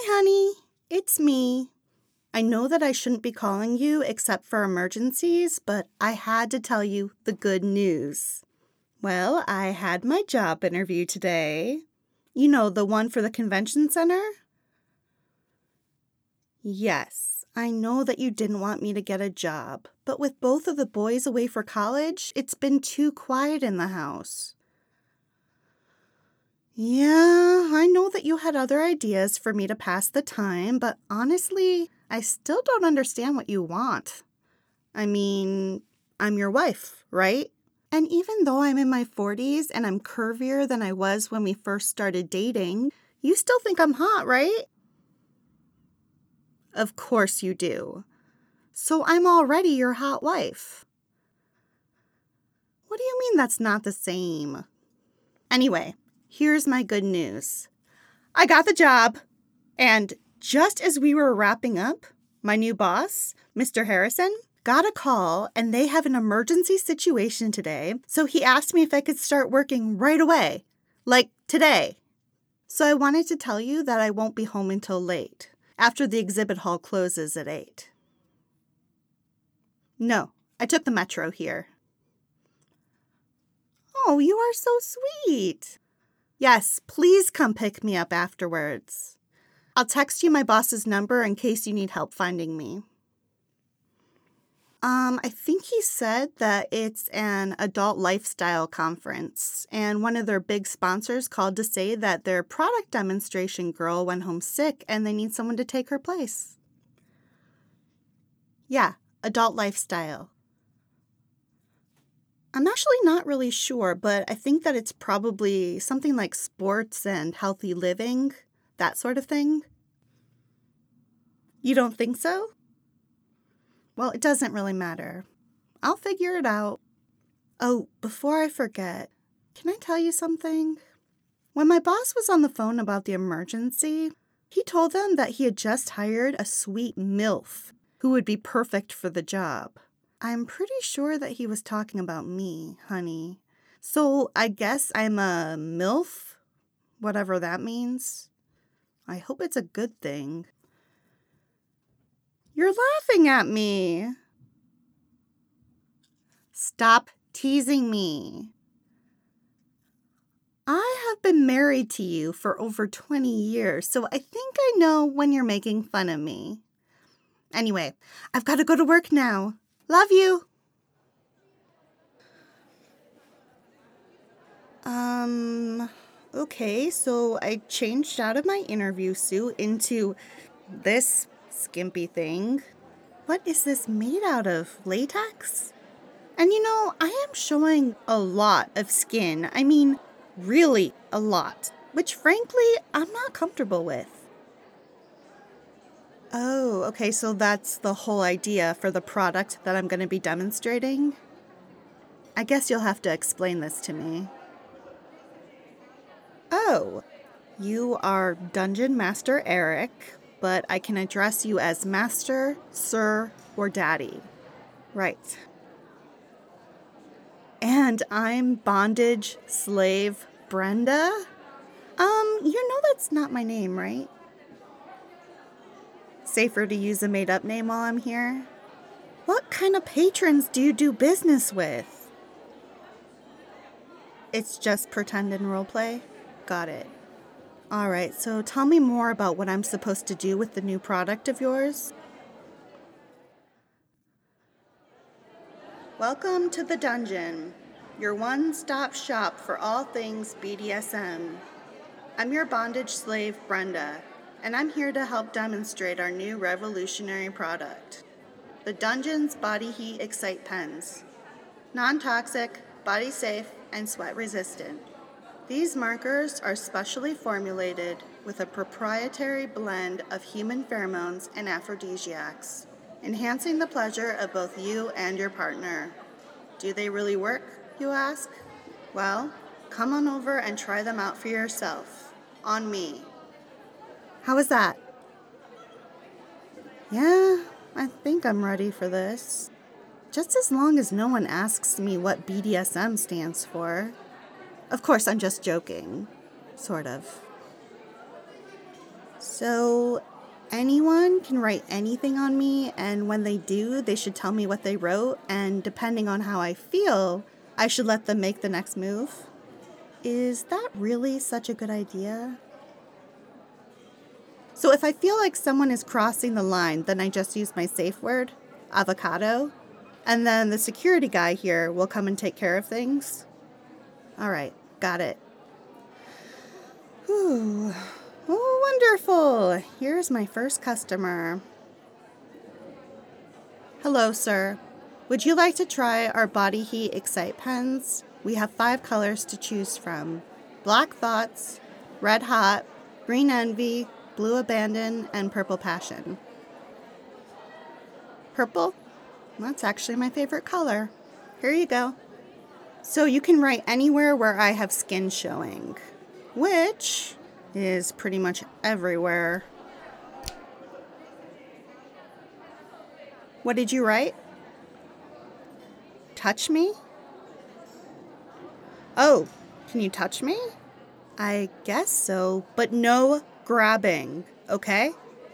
honey. It's me. I know that I shouldn't be calling you except for emergencies, but I had to tell you the good news. Well, I had my job interview today. You know, the one for the convention center? Yes, I know that you didn't want me to get a job, but with both of the boys away for college, it's been too quiet in the house. Yeah, I know that you had other ideas for me to pass the time, but honestly, I still don't understand what you want. I mean, I'm your wife, right? And even though I'm in my 40s and I'm curvier than I was when we first started dating, you still think I'm hot, right? Of course you do. So I'm already your hot wife. What do you mean that's not the same? Anyway, here's my good news. I got the job. And just as we were wrapping up, my new boss, Mr. Harrison, got a call and they have an emergency situation today. So he asked me if I could start working right away, like today. So I wanted to tell you that I won't be home until late, after the exhibit hall closes at 8. No, I took the metro here. Oh, you are so sweet. Yes, please come pick me up afterwards. I'll text you my boss's number in case you need help finding me. I think he said that it's an adult lifestyle conference, and one of their big sponsors called to say that their product demonstration girl went home sick and they need someone to take her place. Yeah, adult lifestyle. I'm actually not really sure, but I think that it's probably something like sports and healthy living, that sort of thing. You don't think so? Well, it doesn't really matter. I'll figure it out. Oh, before I forget, can I tell you something? When my boss was on the phone about the emergency, he told them that he had just hired a sweet MILF who would be perfect for the job. I'm pretty sure that he was talking about me, honey. So I guess I'm a MILF, whatever that means. I hope it's a good thing. You're laughing at me. Stop teasing me. I have been married to you for over 20 years, so I think I know when you're making fun of me. Anyway, I've got to go to work now. Love you. Okay, so I changed out of my interview suit into this skimpy thing. What is this made out of? Latex? And you know, I am showing a lot of skin. I mean, really a lot, which frankly, I'm not comfortable with. Oh, okay, so that's the whole idea for the product that I'm going to be demonstrating? I guess you'll have to explain this to me. Oh, you are Dungeon Master Eric, but I can address you as Master, Sir, or Daddy. Right. And I'm Bondage Slave Brenda? You know that's not my name, right? Safer to use a made-up name while I'm here? What kind of patrons do you do business with? It's just pretend and roleplay? Got it. All right, so tell me more about what I'm supposed to do with the new product of yours. Welcome to the Dungeon, your one-stop shop for all things BDSM. I'm your bondage slave, Brenda, and I'm here to help demonstrate our new revolutionary product, the Dungeon's Body Heat Excite Pens. Non-toxic, body-safe, and sweat-resistant. These markers are specially formulated with a proprietary blend of human pheromones and aphrodisiacs, enhancing the pleasure of both you and your partner. Do they really work, you ask? Well, come on over and try them out for yourself. On me. How was that? Yeah, I think I'm ready for this. Just as long as no one asks me what BDSM stands for. Of course, I'm just joking. Sort of. So, anyone can write anything on me, and when they do, they should tell me what they wrote, and depending on how I feel, I should let them make the next move. Is that really such a good idea? So if I feel like someone is crossing the line, then I just use my safe word, avocado, and then the security guy here will come and take care of things. All right, got it. Ooh. Oh, wonderful. Here's my first customer. Hello, sir. Would you like to try our Body Heat Excite pens? We have 5 colors to choose from. Black Thoughts, Red Hot, Green Envy, Blue Abandon, and Purple Passion. Purple? That's actually my favorite color. Here you go. So you can write anywhere where I have skin showing, which is pretty much everywhere. What did you write? Touch me? Oh, can you touch me? I guess so, but no grabbing, okay?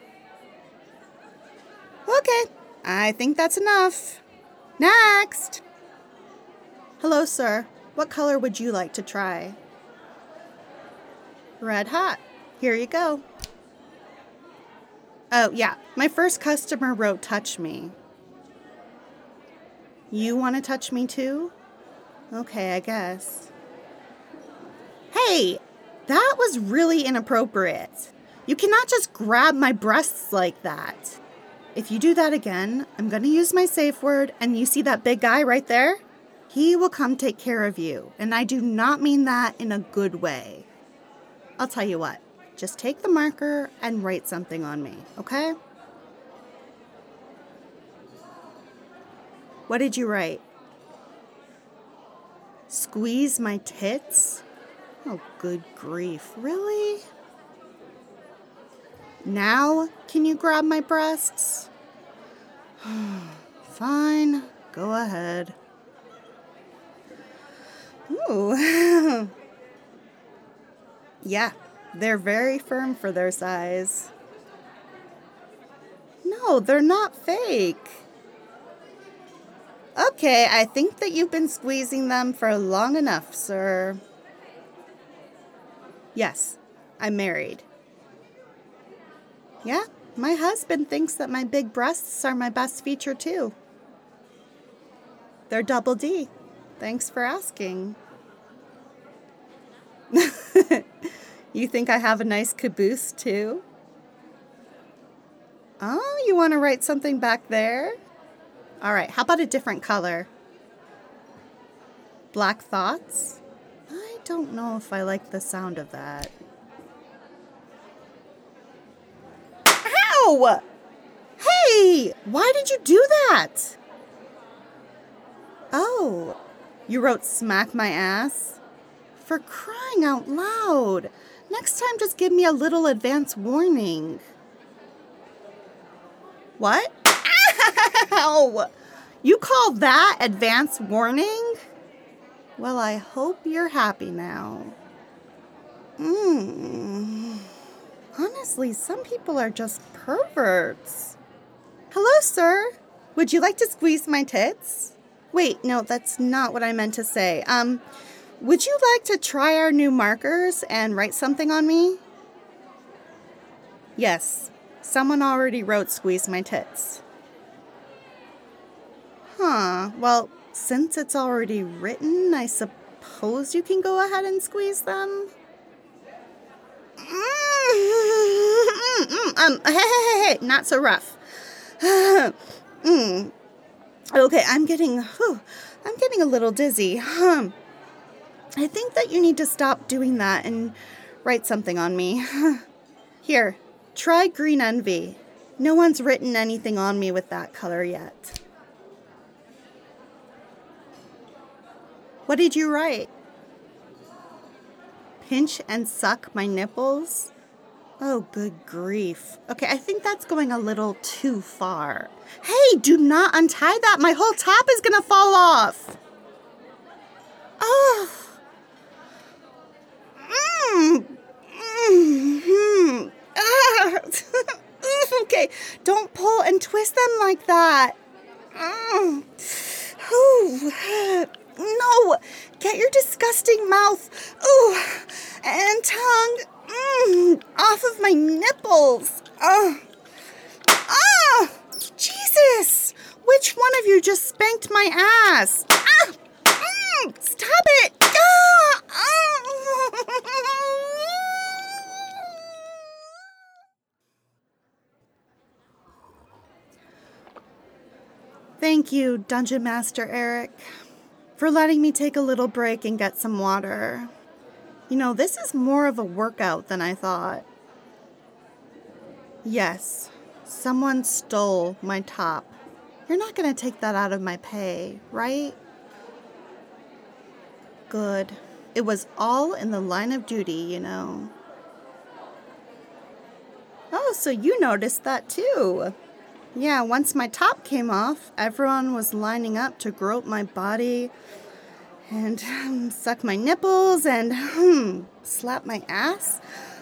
Okay, I think that's enough. Next! Hello, sir. What color would you like to try? Red Hot. Here you go. Oh, yeah. My first customer wrote touch me. You want to touch me too? Okay, I guess. Hey, that was really inappropriate. You cannot just grab my breasts like that. If you do that again, I'm going to use my safe word, and you see that big guy right there? He will come take care of you, and I do not mean that in a good way. I'll tell you what, just take the marker and write something on me, okay? What did you write? Squeeze my tits? Oh, good grief, really? Now, can you grab my breasts? Fine, go ahead. Ooh. Yeah, they're very firm for their size. No, they're not fake. Okay, I think that you've been squeezing them for long enough, sir. Yes, I'm married. Yeah, my husband thinks that my big breasts are my best feature too. They're double D. Thanks for asking. You think I have a nice caboose too? Oh, you want to write something back there? All right, how about a different color? Black Thoughts? I don't know if I like the sound of that. Ow! Hey, why did you do that? Oh, you wrote smack my ass? For crying out loud. Next time, just give me a little advance warning. What? Ow! You call that advance warning? Well, I hope you're happy now. Honestly, some people are just perverts. Hello, sir. Would you like to squeeze my tits? Wait, no, that's not what I meant to say. Would you like to try our new markers and write something on me? Yes, someone already wrote squeeze my tits. Well, since it's already written, I suppose you can go ahead and squeeze them? Hey, not so rough. Okay, I'm getting a little dizzy. I think that you need to stop doing that and write something on me. Here, try Green Envy. No one's written anything on me with that color yet. What did you write? Pinch and suck my nipples? Oh, good grief. Okay, I think that's going a little too far. Hey, do not untie that. My whole top is gonna fall off. Oh. like that. Ooh. No, get your disgusting mouth, and tongue, off of my nipples. Jesus! Which one of you just spanked my ass? Stop it! Thank you, Dungeon Master Eric, for letting me take a little break and get some water. You know, this is more of a workout than I thought. Yes, someone stole my top. You're not going to take that out of my pay, right? Good. It was all in the line of duty, you know. Oh, so you noticed that too. Yeah, once my top came off, everyone was lining up to grope my body and suck my nipples and slap my ass.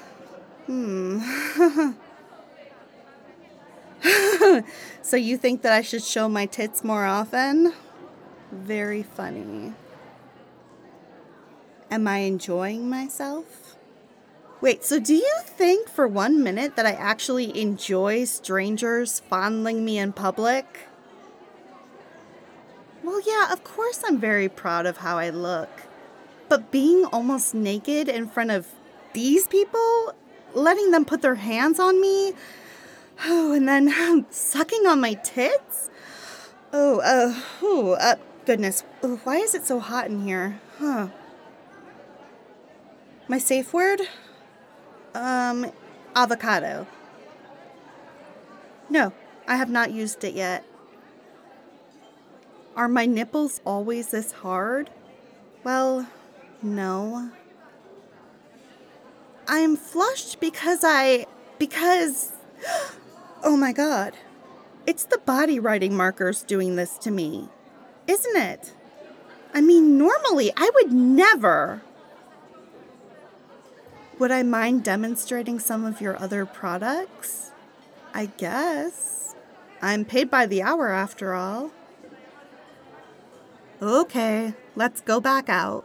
So you think that I should show my tits more often? Very funny. Am I enjoying myself? Wait, so do you think for 1 minute that I actually enjoy strangers fondling me in public? Well, yeah, of course I'm very proud of how I look. But being almost naked in front of these people, letting them put their hands on me, and then sucking on my tits? Goodness. Why is it so hot in here? My safe word? Avocado. No, I have not used it yet. Are my nipples always this hard? Well, no. I am flushed because oh my God. It's the body writing markers doing this to me, isn't it? I mean, normally I would never. Would I mind demonstrating some of your other products? I guess. I'm paid by the hour after all. Okay, let's go back out.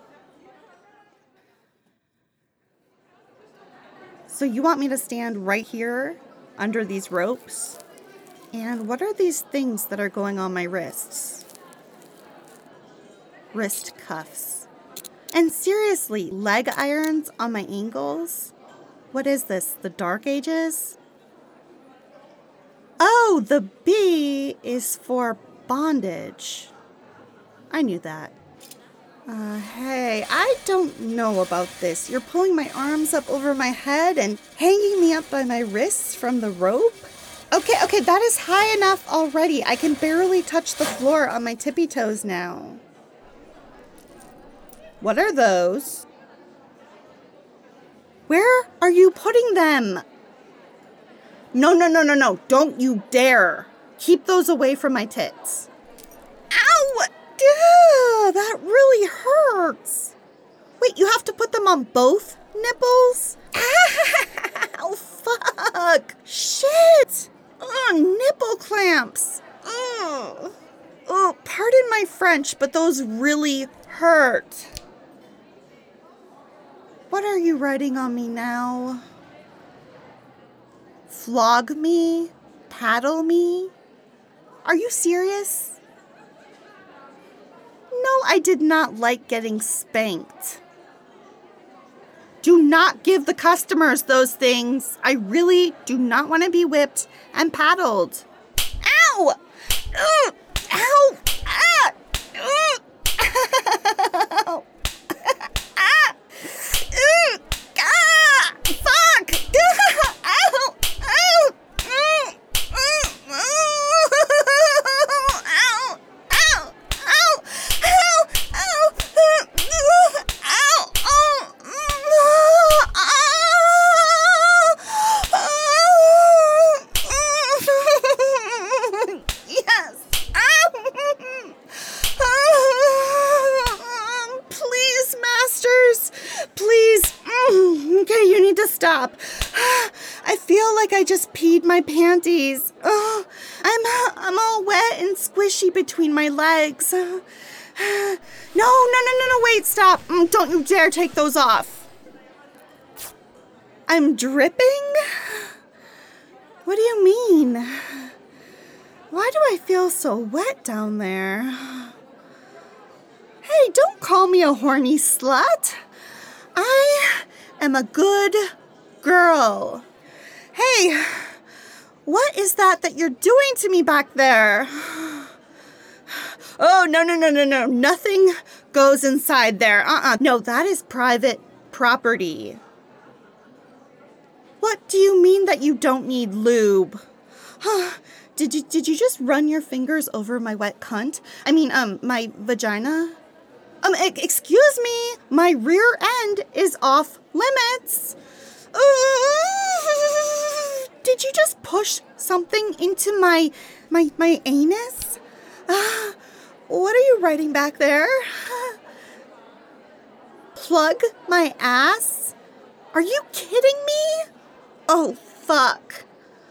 So you want me to stand right here under these ropes? And what are these things that are going on my wrists? Wrist cuffs. And seriously, leg irons on my ankles? What is this, the Dark Ages? Oh, the B is for bondage. I knew that. Hey, I don't know about this. You're pulling my arms up over my head and hanging me up by my wrists from the rope? Okay, that is high enough already. I can barely touch the floor on my tippy toes now. What are those? Where are you putting them? No. Don't you dare. Keep those away from my tits. Ow! Duh, that really hurts. Wait, you have to put them on both nipples? Ow, fuck. Shit. Nipple clamps. Pardon my French, but those really hurt. What are you writing on me now? Flog me? Paddle me? Are you serious? No, I did not like getting spanked. Do not give the customers those things. I really do not want to be whipped and paddled. Ow! Ow! Ah! Ow! Fuck! Ow! Ow! Please. Okay, you need to stop. I feel like I just peed my panties. Oh, I'm all wet and squishy between my legs. No, wait, stop. Don't you dare take those off. I'm dripping? What do you mean? Why do I feel so wet down there? Hey, don't call me a horny slut. I am a good girl. Hey, what is that you're doing to me back there? Oh, no. Nothing goes inside there. No, that is private property. What do you mean that you don't need lube? Did you just run your fingers over my wet cunt? I mean, my vagina? Excuse me, my rear end is off limits. Did you just push something into my anus? What are you writing back there? Plug my ass? Are you kidding me? Oh, fuck.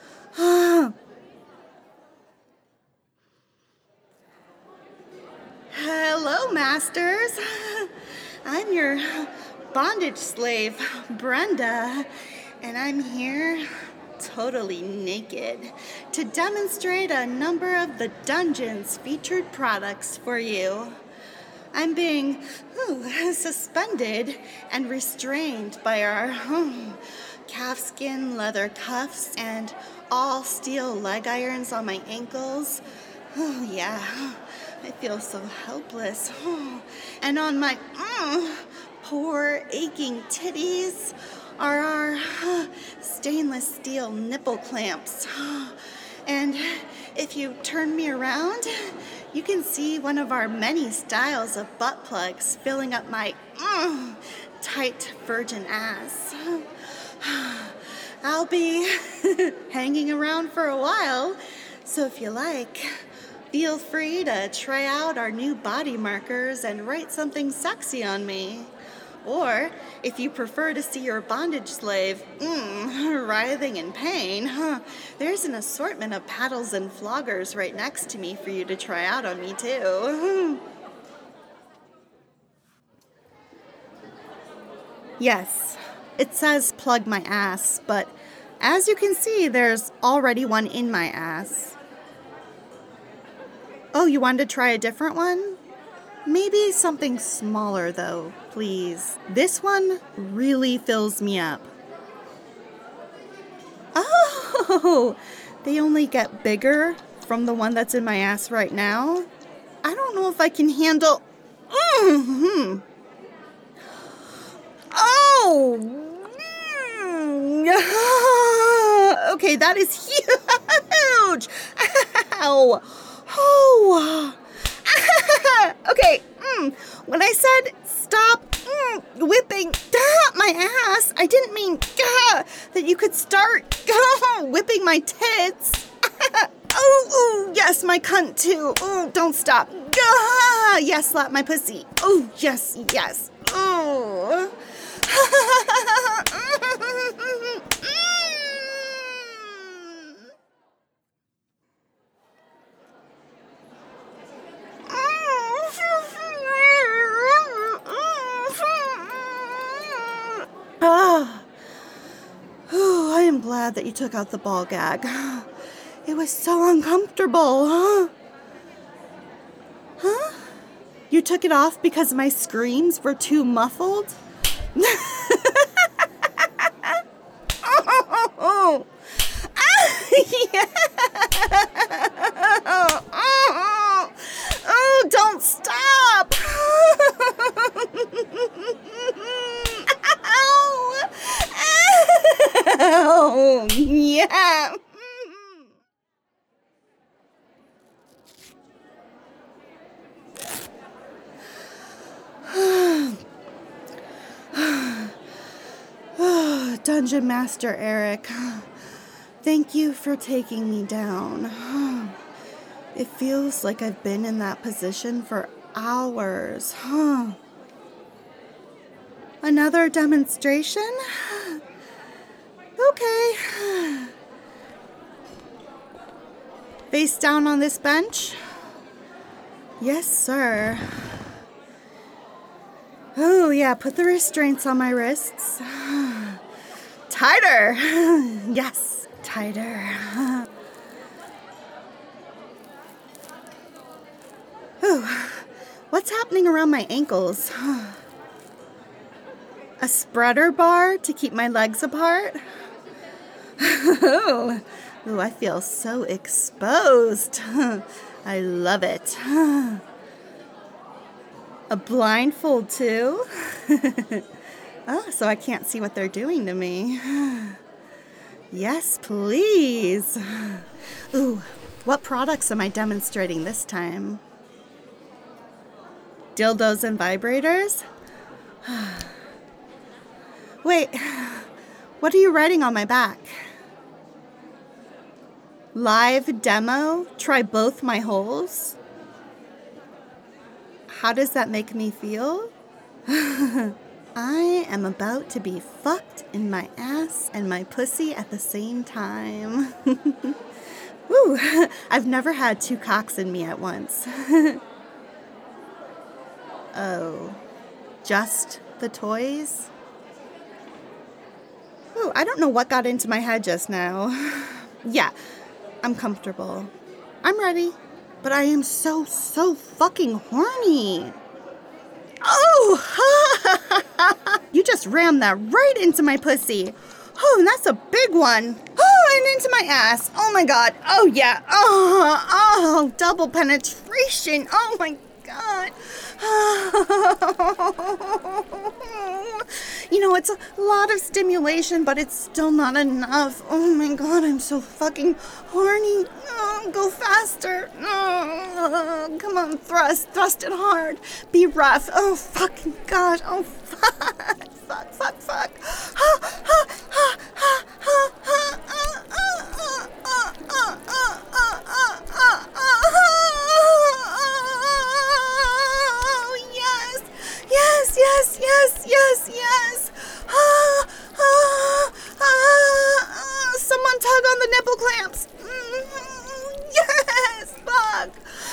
Hello, masters. I'm your bondage slave, Brenda, and I'm here totally naked to demonstrate a number of the Dungeon's featured products for you. I'm being suspended and restrained by our calfskin leather cuffs and all steel leg irons on my ankles. Oh, yeah. I feel so helpless. And on my poor aching titties are our stainless steel nipple clamps. And if you turn me around, you can see one of our many styles of butt plugs filling up my tight virgin ass. I'll be hanging around for a while, so if you like, feel free to try out our new body markers and write something sexy on me. Or, if you prefer to see your bondage slave writhing in pain, there's an assortment of paddles and floggers right next to me for you to try out on me, too. Yes, it says plug my ass, but as you can see, there's already one in my ass. Oh, you wanted to try a different one? Maybe something smaller, though, please. This one really fills me up. Oh, they only get bigger from the one that's in my ass right now? I don't know if I can handle... Oh! Okay, that is huge! Ow! Oh! Okay, when I said stop whipping my ass, I didn't mean that you could start whipping my tits. Oh, yes, my cunt too. Oh, don't stop. Yes, slap my pussy. Oh, yes. Oh. I am glad that you took out the ball gag. It was so uncomfortable, huh? You took it off because my screams were too muffled? Oh, don't stop! Oh, yeah. Dungeon Master Eric, thank you for taking me down. It feels like I've been in that position for hours. Another demonstration? Okay. Face down on this bench? Yes, sir. Oh, yeah, put the restraints on my wrists. Tighter! Yes, tighter. Ooh, what's happening around my ankles? A spreader bar to keep my legs apart? Ooh, I feel so exposed. I love it. A blindfold too? Oh, so I can't see what they're doing to me. Yes, please. Ooh, what products am I demonstrating this time? Dildos and vibrators? Wait, what are you writing on my back? Live demo? Try both my holes? How does that make me feel? I am about to be fucked in my ass and my pussy at the same time. Woo, I've never had two cocks in me at once. Oh, just the toys? Oh, I don't know what got into my head just now. Yeah, I'm comfortable. I'm ready. But I am so fucking horny. Oh! You just rammed that right into my pussy. Oh, and that's a big one. Oh, and into my ass. Oh my God. Oh yeah. Oh, double penetration. Oh my God. You know, it's a lot of stimulation, but it's still not enough. Oh my God, I'm so fucking horny. Oh, go faster. Oh, come on, thrust it hard. Be rough. Oh, fucking God. Oh, fuck. Fuck. Yes. Someone tug on the nipple clamps. Yes, fuck.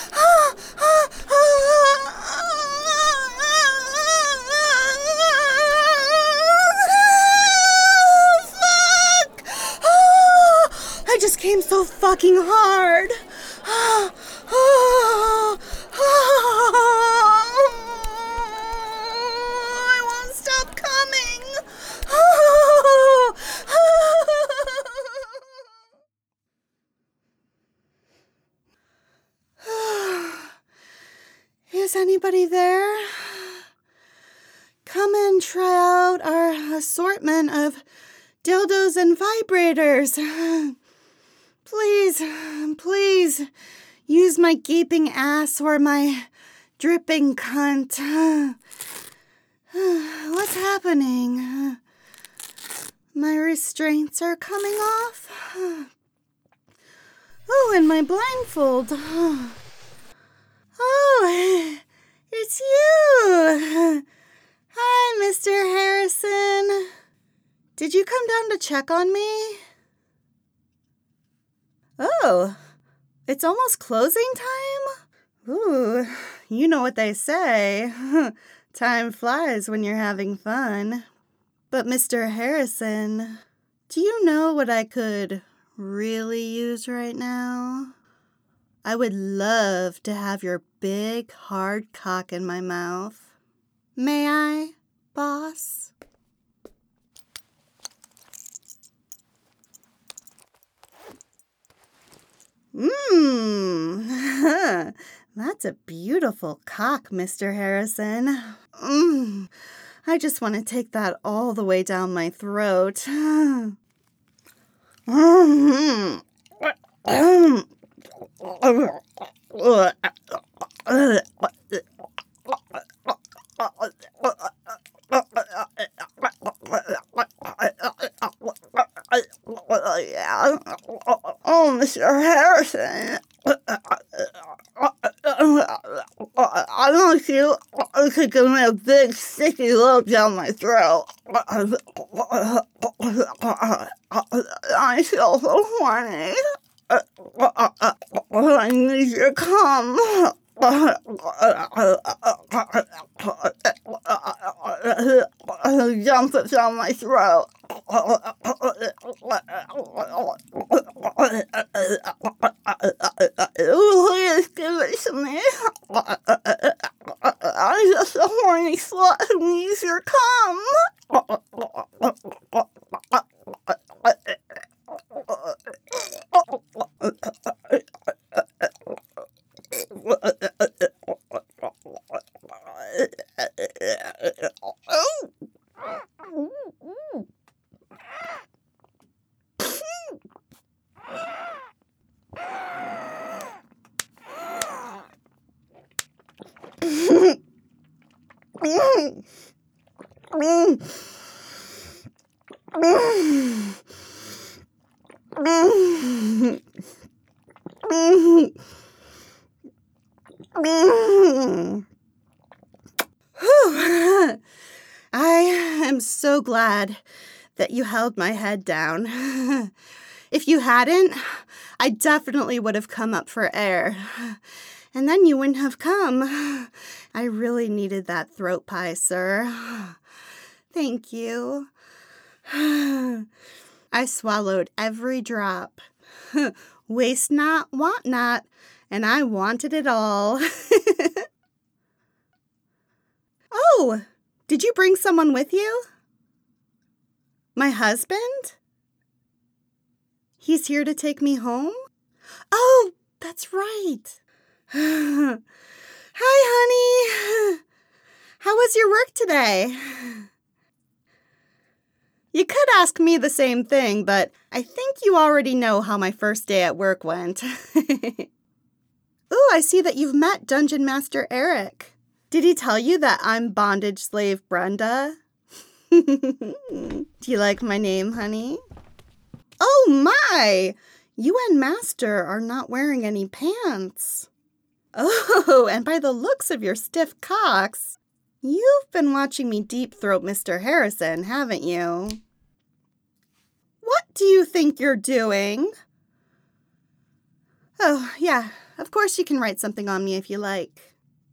Fuck. I just came so fucking hard. I won't stop coming. Is anybody there? Come and try out our assortment of dildos and vibrators. Please, use my gaping ass or my dripping cunt. What's happening? My restraints are coming off. Oh, and my blindfold. Oh, it's you. Hi, Mr. Harrison. Did you come down to check on me? Oh, it's almost closing time? Ooh, you know what they say. Time flies when you're having fun. But Mr. Harrison, do you know what I could really use right now? I would love to have your big, hard cock in my mouth. May I, boss? That's a beautiful cock, Mr. Harrison. I just want to take that all the way down my throat. Oh, Mr. Harrison. I want you to give me a big sticky load down my throat. I feel so horny. I need you to come. Jump it down my throat. Please give it to me. I'm just a horny slut who needs your cum. I am so glad that you held my head down. If you hadn't, I definitely would have come up for air. And then you wouldn't have come. I really needed that throat pie, sir. Thank you. I swallowed every drop. Waste not, want not, and I wanted it all. Oh, did you bring someone with you? My husband? He's here to take me home? Oh, that's right. Hi, honey. How was your work today? You could ask me the same thing, but I think you already know how my first day at work went. Ooh, I see that you've met Dungeon Master Eric. Did he tell you that I'm bondage slave Brenda? Do you like my name, honey? Oh my! You and Master are not wearing any pants. Oh, and by the looks of your stiff cocks, you've been watching me deep throat Mr. Harrison, haven't you? What do you think you're doing? Oh, yeah, of course you can write something on me if you like.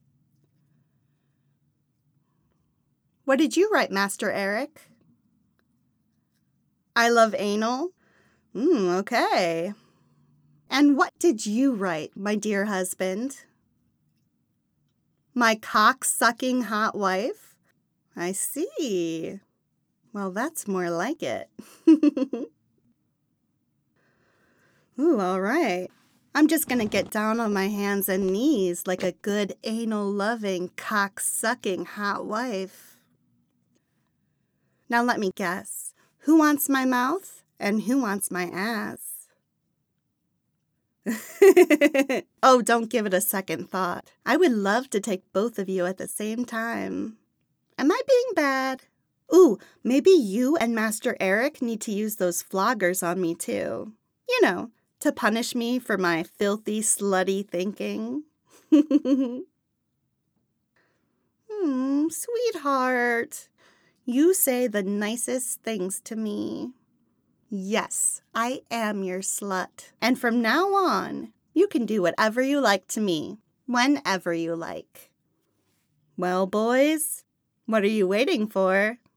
What did you write, Master Eric? I love anal? Okay. And what did you write, my dear husband? My cock-sucking hot wife? I see. Well, that's more like it. Ooh, all right. I'm just going to get down on my hands and knees like a good anal-loving, cock-sucking hot wife. Now let me guess. Who wants my mouth and who wants my ass? Oh, don't give it a second thought. I would love to take both of you at the same time. Am I being bad? Ooh, maybe you and Master Eric need to use those floggers on me too. You know, to punish me for my filthy, slutty thinking. Sweetheart, you say the nicest things to me. Yes, I am your slut. And from now on, you can do whatever you like to me, whenever you like. Well, boys, what are you waiting for?